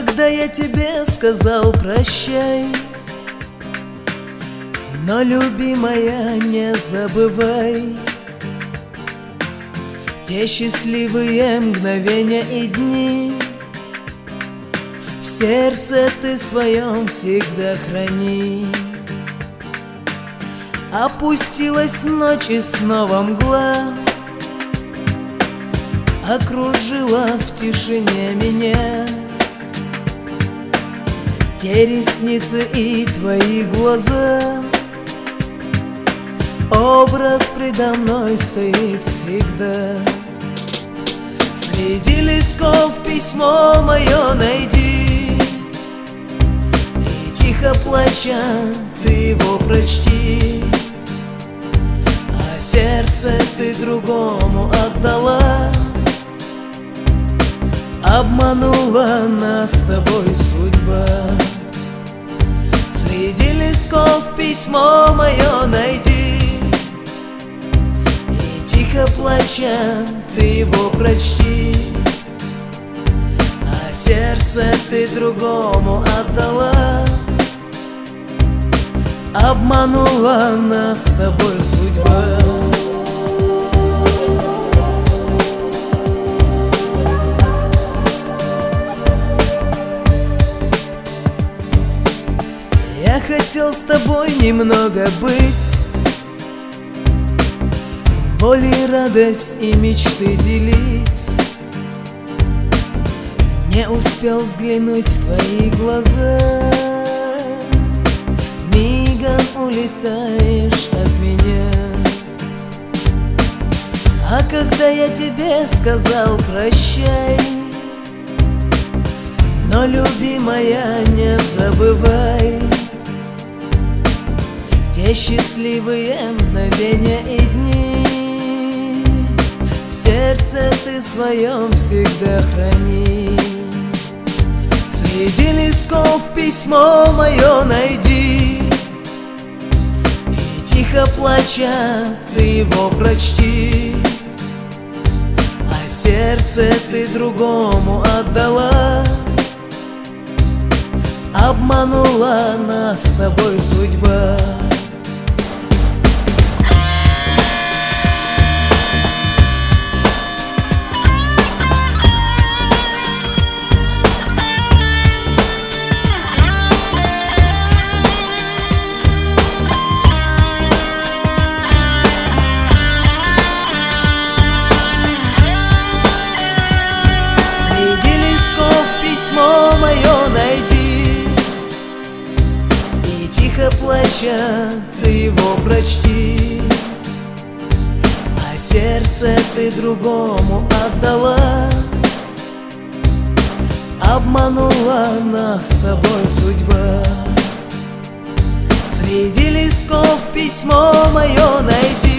когда я тебе сказал прощай, но, любимая, не забывай те счастливые мгновения и дни. В сердце ты своем всегда храни. Опустилась ночь и снова мгла окружила в тишине меня. Те ресницы и твои глаза, образ предо мной стоит всегда. Среди листков письмо мое найди, и тихо плача ты его прочти. А сердце ты другому отдала, обманула нас с тобой судьба. Среди листков письмо мое найди, и тихо плача ты его прочти. А сердце ты другому отдала, обманула нас с тобой судьба. Я хотел с тобой немного быть, боль и радость и мечты делить. Не успел взглянуть в твои глаза, мигом улетаешь от меня. А когда я тебе сказал прощай, но, любимая, не забывай те счастливые мгновения и дни. В сердце ты своем всегда храни. Среди листков письмо мое найди, и тихо плача ты его прочти. А сердце ты другому отдала, обманула нас с тобой судьба. Плача ты его прочти. А сердце ты другому отдала, обманула нас с тобой судьба. Среди листков письмо мое найди,